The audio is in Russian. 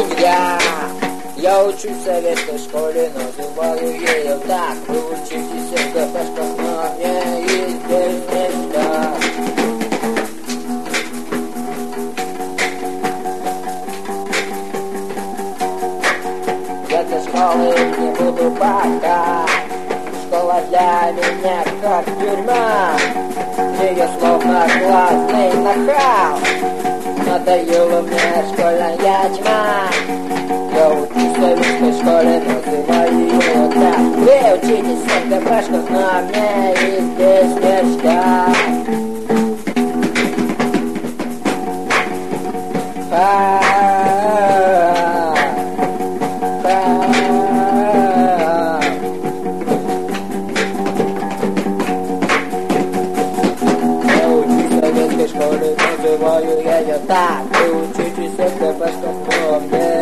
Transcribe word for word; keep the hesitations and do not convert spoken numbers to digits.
меня. Я учусь в советской школе, называю ее так. Вы учитесь в ГПшках, но мне и здесь нельзя. Я для школы не буду пока. Школа для меня как тюрьма. Ее словно глазный нахал. Надоела мне школьная тьма. Я учусь в советской школе, называю ее так. Вы учитесь в ГПшках, но мне и здесь нельзя. В школе называю я ее так. Вы учитесь в ГПшках, но мне